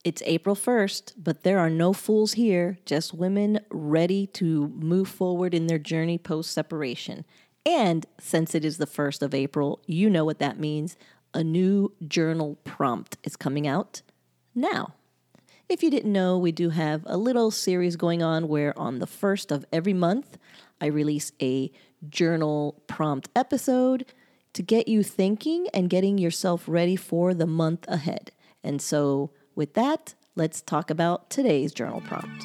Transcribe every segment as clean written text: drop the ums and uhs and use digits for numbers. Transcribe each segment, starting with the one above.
It's April 1st, but there are no fools here, just women ready to move forward in their journey post-separation. And since it is the 1st of April, you know what that means. A new journal prompt is coming out now. If you didn't know, we do have a little series going on where on the 1st of every month, I release a journal prompt episode to get you thinking and getting yourself ready for the month ahead. And so with that, let's talk about today's journal prompt.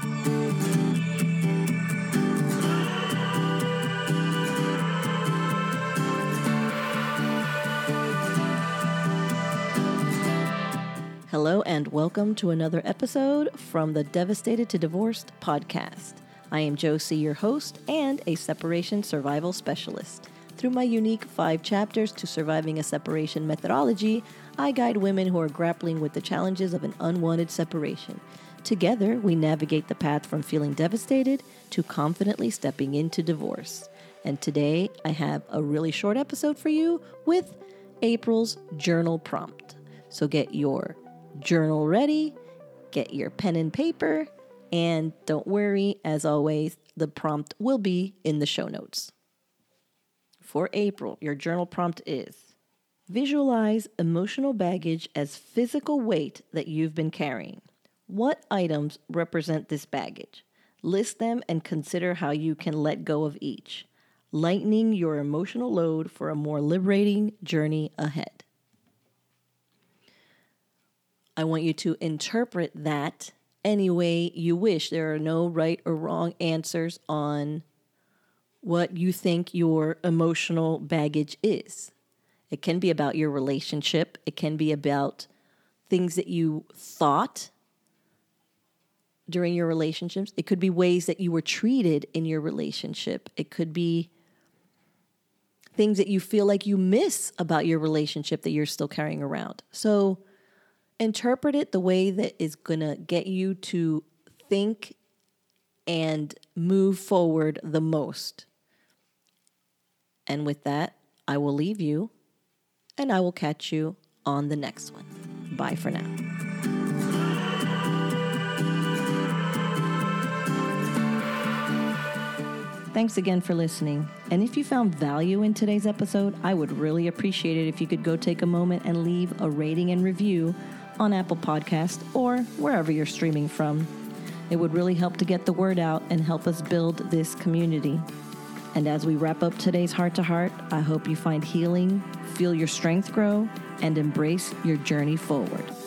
Hello and welcome to another episode from the Devastated to Divorced podcast. I am Josie, your host and a separation survival specialist. Through my unique 5 chapters to surviving a separation methodology, I guide women who are grappling with the challenges of an unwanted separation. Together, we navigate the path from feeling devastated to confidently stepping into divorce. And today, I have a really short episode for you with April's journal prompt. So get your journal ready, get your pen and paper, and don't worry, as always, the prompt will be in the show notes. For April, your journal prompt is: visualize emotional baggage as physical weight that you've been carrying. What items represent this baggage? List them and consider how you can let go of each, lightening your emotional load for a more liberating journey ahead. I want you to interpret that any way you wish. There are no right or wrong answers on what you think your emotional baggage is. It can be about your relationship. It can be about things that you thought during your relationships. It could be ways that you were treated in your relationship. It could be things that you feel like you miss about your relationship that you're still carrying around. So interpret it the way that is going to get you to think and move forward the most. And with that, I will leave you, and I will catch you on the next one. Bye for now. Thanks again for listening. And if you found value in today's episode, I would really appreciate it if you could go take a moment and leave a rating and review on Apple Podcasts or wherever you're streaming from. It would really help to get the word out and help us build this community. And as we wrap up today's Heart to Heart, I hope you find healing, feel your strength grow, and embrace your journey forward.